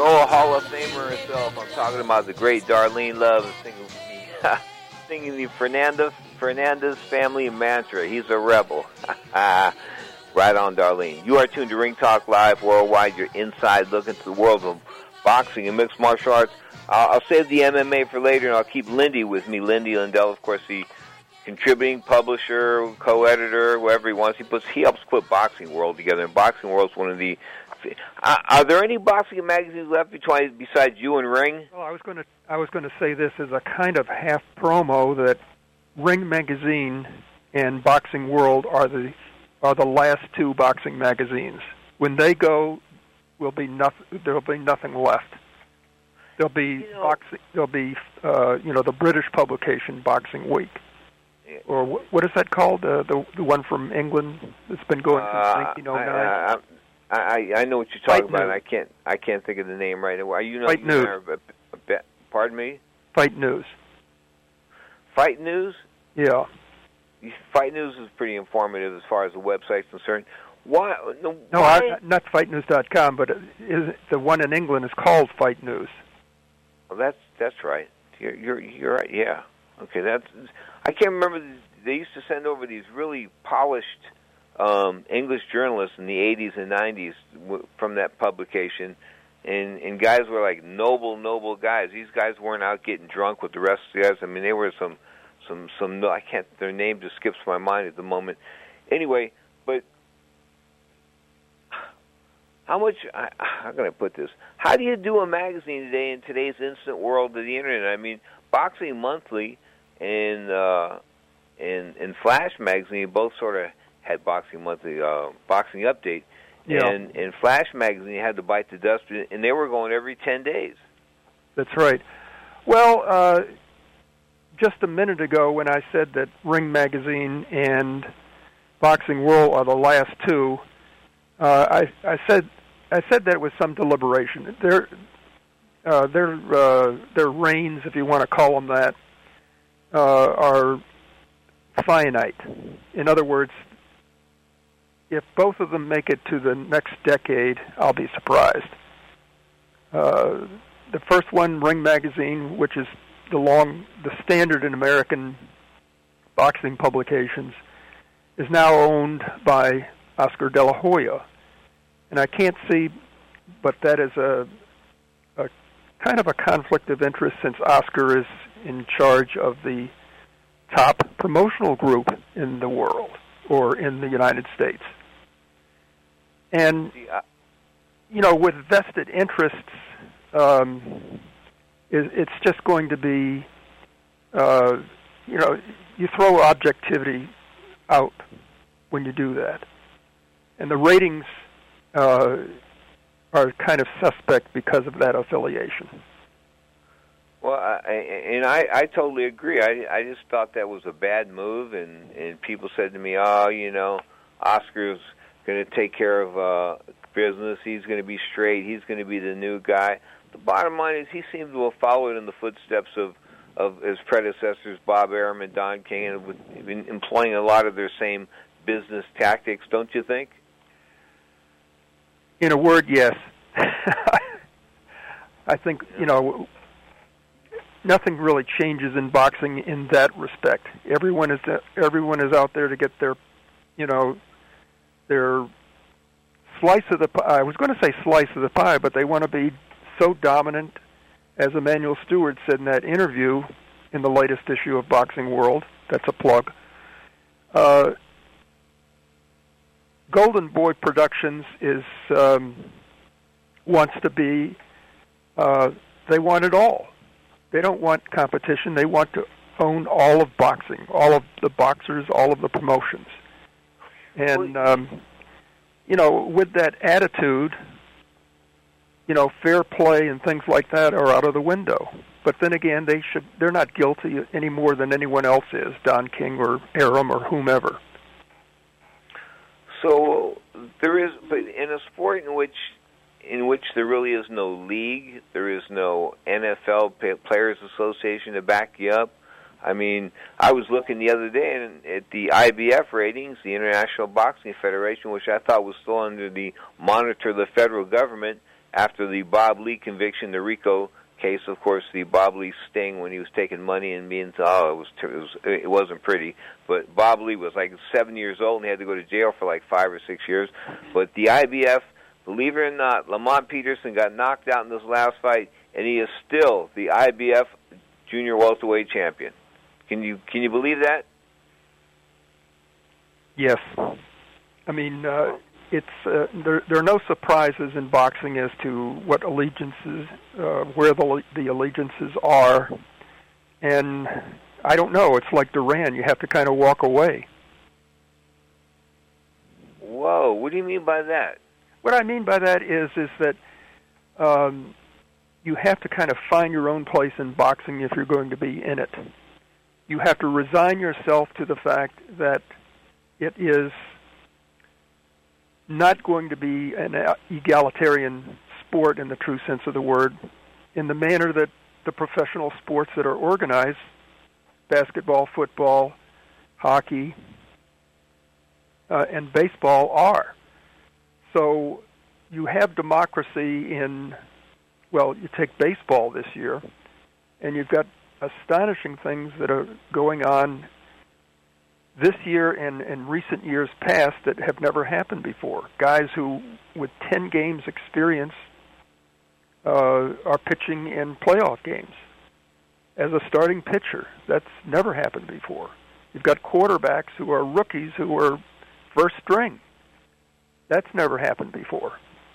old Hall of Famer herself. I'm talking about the great Darlene Love and singing the, singing the Fernandez, Fernandez family mantra. He's a rebel. Right on, Darlene. You are tuned to Ring Talk Live Worldwide, your inside look into the world of boxing and mixed martial arts. I'll, I'll save the M M A for later, and I'll keep Lindy with me. Lindy Lindell, of course, the contributing publisher, co-editor, whatever he wants. He puts, he helps put Boxing World together, and Boxing World's one of the... Uh, are there any boxing magazines left between, besides you and Ring? Well, I was going to I was going to say this as a kind of half promo that Ring Magazine and Boxing World are the are the last two boxing magazines. When they go, will be nothing. There'll be nothing left. There'll be you know, boxing. There'll be uh, you know the British publication Boxing Week, or what, what is that called? Uh, the the one from England that's been going since uh, nineteen oh nine. I, I, I, I know what you're talking Fight about. And I can't I can't think of the name right now. Are you know? Fight News. A, a bit, pardon me. Fight News. Fight News. Yeah. Fight News is pretty informative as far as the website's concerned. Why? No, no why? I, not fight news dot com, but it is, the one in England is called Fight News. Well, that's that's right. You're you're, you're right. Yeah. Okay. That's. I can't remember. They used to send over these really polished um, English journalists in the eighties and nineties w- from that publication, and and guys were like noble, noble guys. These guys weren't out getting drunk with the rest of the guys. I mean, they were some. Some, some. I can't. Their name just skips my mind at the moment. Anyway, but how much? I, how can I put this? How do you do a magazine today in today's instant world of the internet? I mean, Boxing Monthly and uh, and and Flash Magazine both sort of had Boxing Monthly, uh, Boxing Update, yeah. and and Flash Magazine had to bite the dust, and they were going every ten days. That's right. Well. Uh, Just a minute ago, when I said that Ring Magazine and Boxing World are the last two, uh, I, I said I said that with some deliberation. Their uh, their uh, their reigns, if you want to call them that, uh, are finite. In other words, if both of them make it to the next decade, I'll be surprised. Uh, the first one, Ring Magazine, which is the long, the standard in American boxing publications, is now owned by Oscar De La Hoya, and I can't see, but that is a, a kind of a conflict of interest since Oscar is in charge of the top promotional group in the world or in the United States, and you know, with vested interests. Um, It's just going to be, uh, you know, you throw objectivity out when you do that. And the ratings uh, are kind of suspect because of that affiliation. Well, I, and I, I totally agree. I, I just thought that was a bad move, and, and people said to me, oh, you know, Oscar's going to take care of uh, business. He's going to be straight. He's going to be the new guy. The bottom line is he seems to have followed in the footsteps of, of his predecessors, Bob Arum and Don King, and with, employing a lot of their same business tactics, don't you think? In a word, yes. I think, you know, nothing really changes in boxing in that respect. Everyone is everyone is out there to get their, you know, their slice of the pie. I was going to say slice of the pie, but they want to be so dominant, as Emanuel Stewart said in that interview in the latest issue of Boxing World. That's a plug. Uh, Golden Boy Productions is um, wants to be. Uh, they want it all. They don't want competition. They want to own all of boxing, all of the boxers, all of the promotions. And um, you know, with that attitude, you know, fair play and things like that are out of the window. But then again, they should, they're not guilty any more than anyone else is, Don King or Arum or whomever. So there is, but in a sport in which in which there really is no league, there is no N F L Players Association to back you up. I mean, I was looking the other day at the I B F ratings, the International Boxing Federation, which I thought was still under the monitor of the federal government. after the Bob Lee conviction, the RICO case, of course, the Bob Lee sting when he was taking money and being, oh, it, was, it, was, it wasn't pretty. But Bob Lee was like seven years old and he had to go to jail for like five or six years. But the I B F, believe it or not, Lamont Peterson got knocked out in this last fight, and he is still the I B F junior welterweight champion. Can you can you believe that? Yes. I mean, uh, it's uh, there. There are no surprises in boxing as to what allegiances, uh, where the the allegiances are, and I don't know. It's like Duran. You have to kind of walk away. Whoa! What do you mean by that? What I mean by that is is that um, you have to kind of find your own place in boxing if you're going to be in it. You have to resign yourself to the fact that it is not going to be an egalitarian sport in the true sense of the word, in the manner that the professional sports that are organized, basketball, football, hockey, uh, and baseball are. So you have democracy in, well, you take baseball this year, and you've got astonishing things that are going on this year and in recent years past that have never happened before. Guys who, with ten games experience, uh, are pitching in playoff games as a starting pitcher. That's never happened before. You've got quarterbacks who are rookies who are first string. That's never happened before.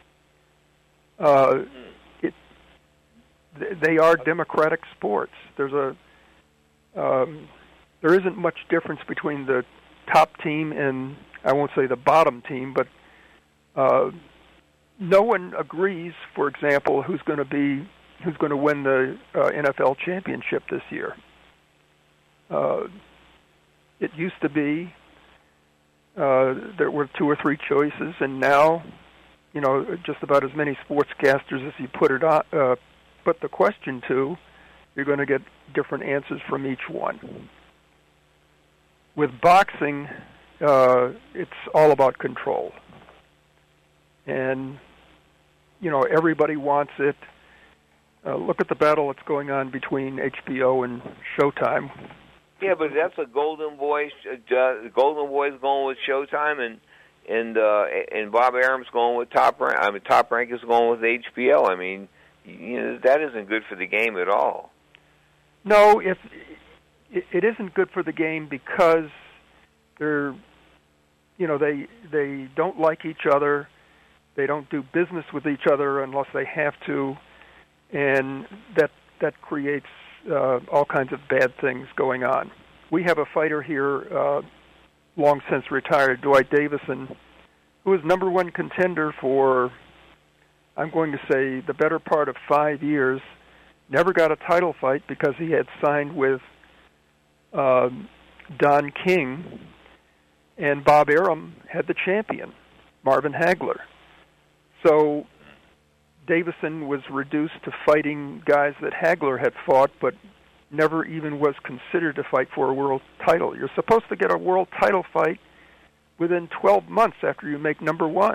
Uh, it, they are democratic sports. There's a um, there isn't much difference between the top team and, I won't say the bottom team, but uh, no one agrees, for example, who's going to be who's going to win the uh, N F L championship this year. Uh, it used to be uh, there were two or three choices, and now, you know, just about as many sportscasters as you put it on, uh, put the question to, you're going to get different answers from each one. With boxing, uh, it's all about control. And, you know, everybody wants it. Uh, look at the battle that's going on between H B O and Showtime. Yeah, but that's a Golden Boy. Uh, Golden Boy's going with Showtime, and and uh, and Bob Arum's going with Top Rank. I mean, Top Rank is going with H B O. I mean, you know, that isn't good for the game at all. No, if it isn't good for the game because they're, you know, they they don't like each other. They don't do business with each other unless they have to, and that that creates uh, all kinds of bad things going on. We have a fighter here, uh, long since retired, Dwight Davison, who is number one contender for, I'm going to say, the better part of five years. Never got a title fight because he had signed with uh, Don King, and Bob Arum had the champion, Marvin Hagler. So Davison was reduced to fighting guys that Hagler had fought, but never even was considered to fight for a world title. You're supposed to get a world title fight within twelve months after you make number one.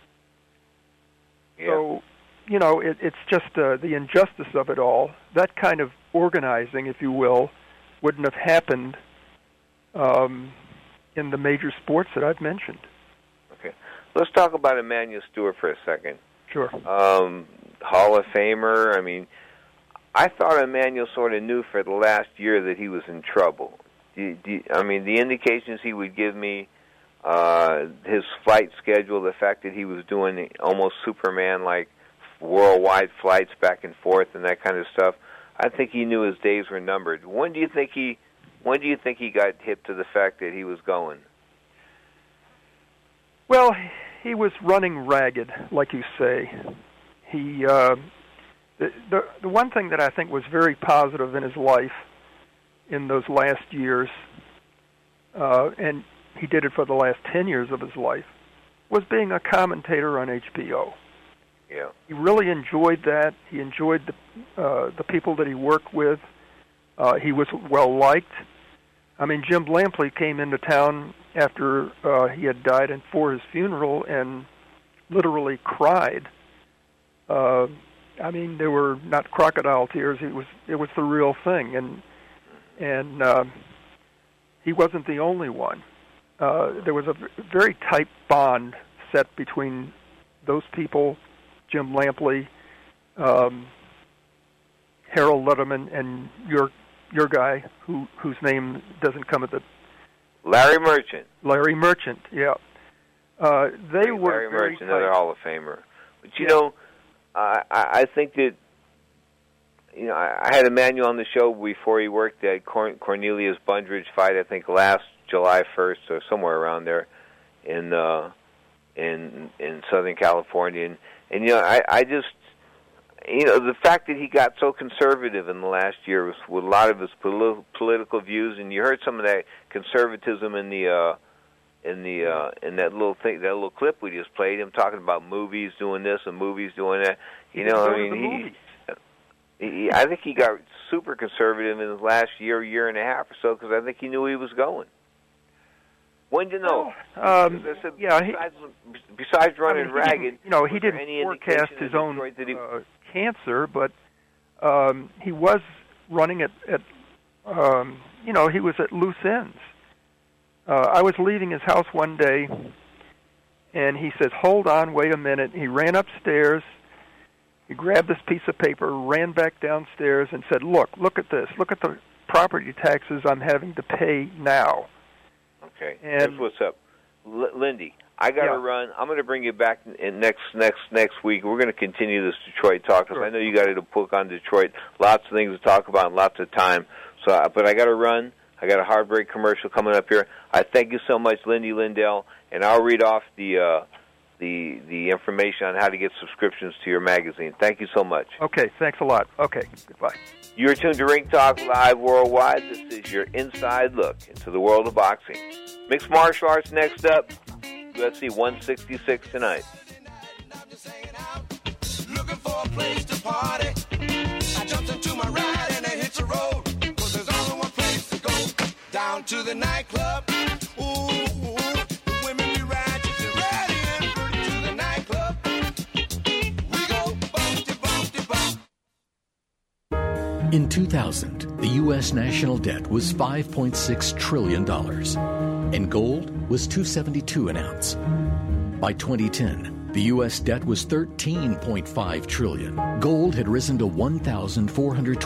Yeah. So, you know, it, it's just uh, the injustice of it all. That kind of organizing, if you will, wouldn't have happened um, in the major sports that I've mentioned. Okay. Let's talk about Emanuel Stewart for a second. Sure. Um, Hall of Famer. I mean, I thought Emanuel sort of knew for the last year that he was in trouble. Do, do, I mean, the indications he would give me, uh, his flight schedule, the fact that he was doing almost Superman-like worldwide flights back and forth and that kind of stuff, I think he knew his days were numbered. When do you think he, when do you think he got hip to the fact that he was going? Well, he was running ragged, like you say. He, uh, the, the the one thing that I think was very positive in his life in those last years, uh, and he did it for the last ten years of his life, was being a commentator on H B O. Yeah. He really enjoyed that. He enjoyed the uh, the people that he worked with. Uh, he was well liked. I mean, Jim Lampley came into town after uh, he had died and for his funeral and literally cried Uh, I mean, they were not crocodile tears. It was it was the real thing, and and uh, he wasn't the only one. Uh, there was a very tight bond set between those people, Jim Lampley, um, Harold Letterman, and your your guy, who whose name doesn't come at the Larry Merchant. Larry Merchant, yeah. Uh, they were Larry very Merchant, tight. another Hall of Famer. But you Yeah. know, I, I think that you know I, I had Emmanuel on the show before he worked at Corn- Cornelius Bundridge fight. I think last July first or somewhere around there in uh, in in Southern California, and, and you know I, I just you know the fact that he got so conservative in the last year was with a lot of his poli- political views, and you heard some of that conservatism in the. Uh, In the uh, in that little thing, that little clip we just played, him talking about movies doing this and movies doing that. You know, I mean, he, he, I think he got super conservative in his last year, year and a half or so, because I think he knew he was going. When did you know? Um, said, yeah, he, besides, besides running I mean, he ragged, didn't- you know, he was there didn't any forecast indication his in own Detroit that he, uh, cancer, but um, he was running at, at um, you know, he was at loose ends. Uh, I was leaving his house one day, and he says, "Hold on, wait a minute." He ran upstairs, he grabbed this piece of paper, ran back downstairs, and said, "Look, look at this. Look at the property taxes I'm having to pay now." Okay, And- here's what's up, L- Lindy. I got to Yeah. run. I'm going to bring you back in next next next week. We're going to continue this Detroit talk because I know you got to book on Detroit. Lots of things to talk about, and lots of time. So, uh, but I got to run. I got a heartbreak commercial coming up here. I thank you so much, Lindy Lindell, and I'll read off the uh, the the information on how to get subscriptions to your magazine. Thank you so much. Okay, thanks a lot. Okay, goodbye. You're tuned to Ring Talk Live Worldwide. This is your inside look into the world of boxing. Mixed martial arts next up. U F C one sixty-six tonight. Looking for a place to party. I jumped into my ride and I hit the road. Cause there's only one place to go. Down to the nightclub. Ooh, ooh, the women be right, just ready and pretty to the nightclub. We go bumpty, bumpty, bump. In two thousand, the U S national debt was five point six trillion dollars, and gold was two seventy-two an ounce. By twenty ten, the U S debt was thirteen point five trillion dollars. Gold had risen to one thousand four hundred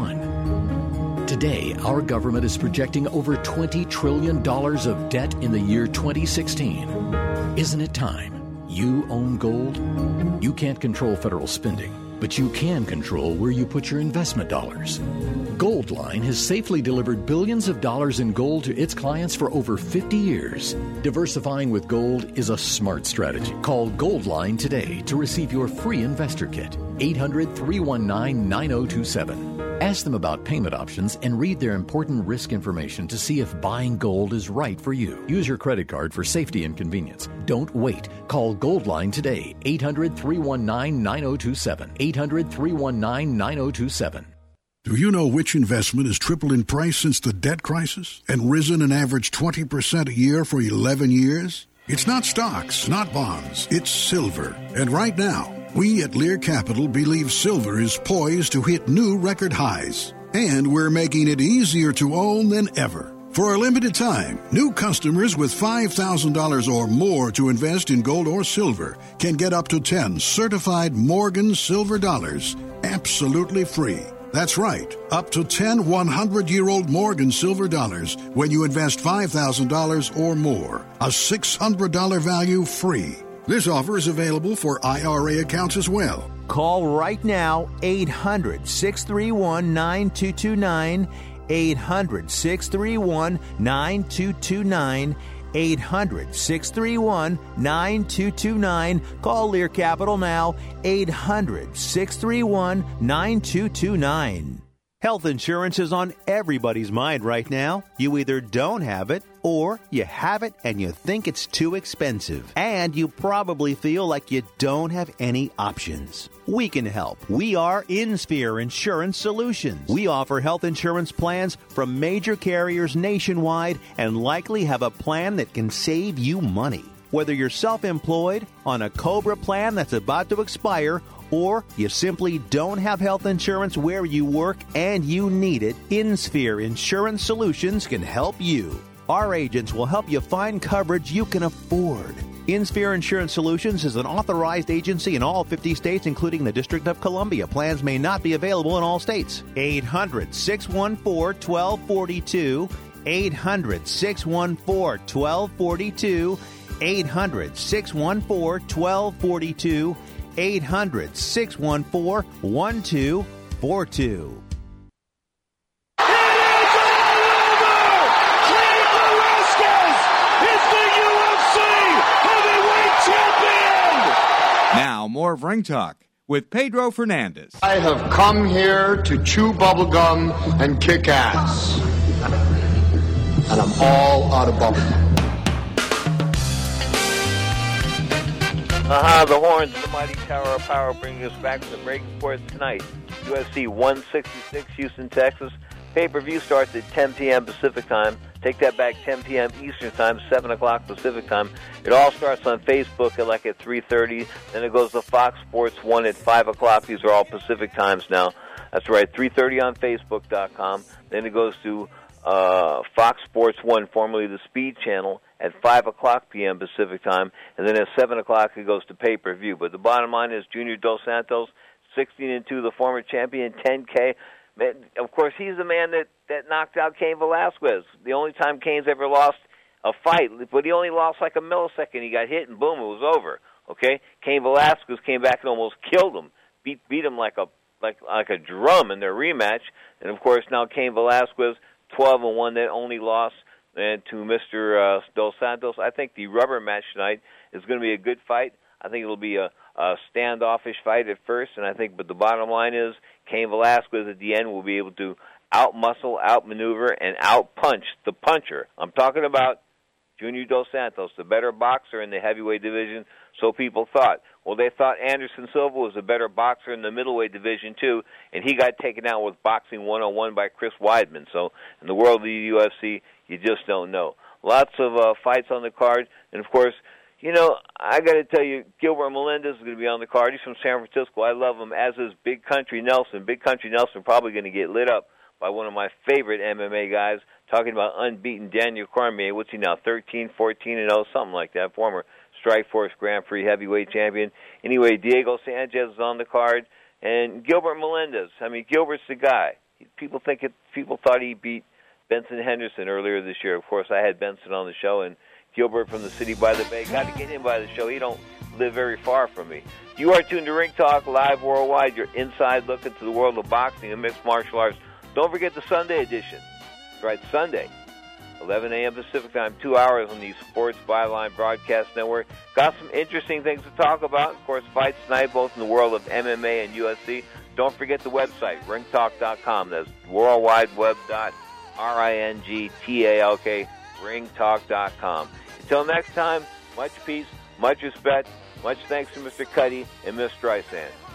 twenty-one. Today, our government is projecting over twenty trillion dollars of debt in the year twenty sixteen. Isn't it time you own gold? You can't control federal spending, but you can control where you put your investment dollars. Goldline has safely delivered billions of dollars in gold to its clients for over fifty years. Diversifying with gold is a smart strategy. Call Goldline today to receive your free investor kit. eight hundred, three one nine, nine oh two seven. Ask them about payment options and read their important risk information to see if buying gold is right for you. Use your credit card for safety and convenience. Don't wait. Call Goldline today. eight hundred, three one nine, nine oh two seven. eight hundred, three one nine, nine oh two seven. Do you know which investment has tripled in price since the debt crisis and risen an average twenty percent a year for eleven years? It's not stocks, not bonds, it's silver. And right now, we at Lear Capital believe silver is poised to hit new record highs. And we're making it easier to own than ever. For a limited time, new customers with five thousand dollars or more to invest in gold or silver can get up to ten certified Morgan silver dollars absolutely free. That's right, up to ten hundred-year-old Morgan silver dollars when you invest five thousand dollars or more. A six hundred dollars value free. This offer is available for I R A accounts as well. Call right now, eight hundred, six three one, nine two two nine, eight hundred, six three one, nine two two nine, eight hundred, six three one, nine two two nine. Call Lear Capital now, eight hundred, six three one, nine two two nine. Health insurance is on everybody's mind right now. You either don't have it or you have it and you think it's too expensive. And you probably feel like you don't have any options. We can help. We are InSphere Insurance Solutions. We offer health insurance plans from major carriers nationwide and likely have a plan that can save you money. Whether you're self-employed, on a COBRA plan that's about to expire, or you simply don't have health insurance where you work and you need it, InSphere Insurance Solutions can help you. Our agents will help you find coverage you can afford. InSphere Insurance Solutions is an authorized agency in all fifty states, including the District of Columbia. Plans may not be available in all states. eight hundred, six one four, one two four two. eight hundred, six one four, one two four two. eight hundred, six one four, one two four two. eight hundred, six one four, one two four two. Now, more of Ring Talk with Pedro Fernandez. I have come here to chew bubblegum and kick ass. And I'm all out of bubblegum. Aha, the horns of the mighty Tower of Power bringing us back to the break sports tonight. U F C one sixty-six, Houston, Texas. Pay-per-view starts at ten p.m. Pacific time. Take that back, ten p.m. Eastern time, seven o'clock Pacific time. It all starts on Facebook at like at three thirty. Then it goes to Fox Sports one at five o'clock. These are all Pacific times now. That's right, three thirty on Facebook dot com. Then it goes to uh, Fox Sports one, formerly the Speed Channel, at five o'clock p.m. Pacific time. And then at seven o'clock it goes to pay-per-view. But the bottom line is Junior Dos Santos, sixteen and two, the former champion, ten K. Man, of course, he's the man that, that knocked out Cain Velasquez. The only time Cain's ever lost a fight, but he only lost like a millisecond. He got hit, and boom, it was over. Okay, Cain Velasquez came back and almost killed him, beat beat him like a like like a drum in their rematch. And of course, now Cain Velasquez, twelve and one, that only loss and to Mister Uh, Dos Santos. I think the rubber match tonight is going to be a good fight. I think it'll be a, a standoffish fight at first, and I think, but the bottom line is Cain Velasquez at the end will be able to out-muscle, out-maneuver, and out-punch the puncher. I'm talking about Junior Dos Santos, the better boxer in the heavyweight division, so people thought. Well, they thought Anderson Silva was a better boxer in the middleweight division, too, and he got taken out with boxing one oh one by Chris Weidman. So in the world of the U F C, you just don't know. Lots of uh, fights on the card, and, of course, you know, I got to tell you, Gilbert Melendez is going to be on the card. He's from San Francisco. I love him, as is Big Country Nelson. Big Country Nelson probably going to get lit up by one of my favorite M M A guys, talking about unbeaten Daniel Cormier. What's he now, thirteen, fourteen and oh, something like that, former Strikeforce Grand Prix heavyweight champion. Anyway, Diego Sanchez is on the card, and Gilbert Melendez. I mean, Gilbert's the guy. People think it, people thought he beat Benson Henderson earlier this year. Of course, I had Benson on the show, and Gilbert from the city by the bay. Got to get him by the show. He don't live very far from me. You are tuned to Ring Talk Live Worldwide, your inside look into the world of boxing and mixed martial arts. Don't forget the Sunday edition. That's right, Sunday, eleven a.m. Pacific time, two hours on the Sports Byline Broadcast Network. Got some interesting things to talk about. Of course, fights tonight, both in the world of M M A and U F C. Don't forget the website, ring talk dot com. That's worldwide web dot R I N G T A L K, ring talk dot com. Until next time, much peace, much respect, much thanks to Mister Cuddy and Miss Streisand.